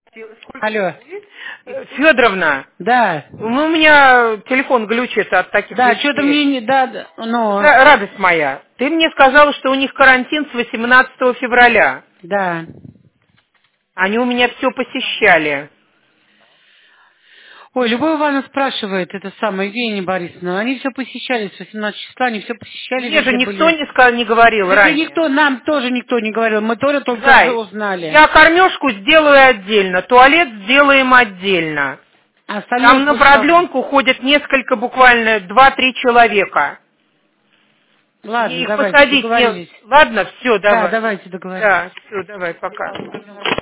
Алло. Федоровна, Да. ну, у меня телефон глючит от таких Да, вещей. что-то мне не... Да, но... Радость моя, ты мне сказала, что у них карантин с 18 февраля. Да. Они у меня все посещали. Ой, Любовь Ивановна спрашивает, это самое, Евгения Борисовна, они все посещали с 18 числа, они все посещали, Мне же везде никто были. не говорил Это ранее. никто, нам тоже никто не говорил, мы тоже только Зай, узнали. я кормежку сделаю отдельно, туалет сделаем отдельно. А остальное Там на пусть как... продленку ходят несколько, буквально 2-3 человека. Мне Ладно, их давайте, посадить не... договорились. Ладно, все, Да, давай. давайте договорились. Да, все, давай, пока.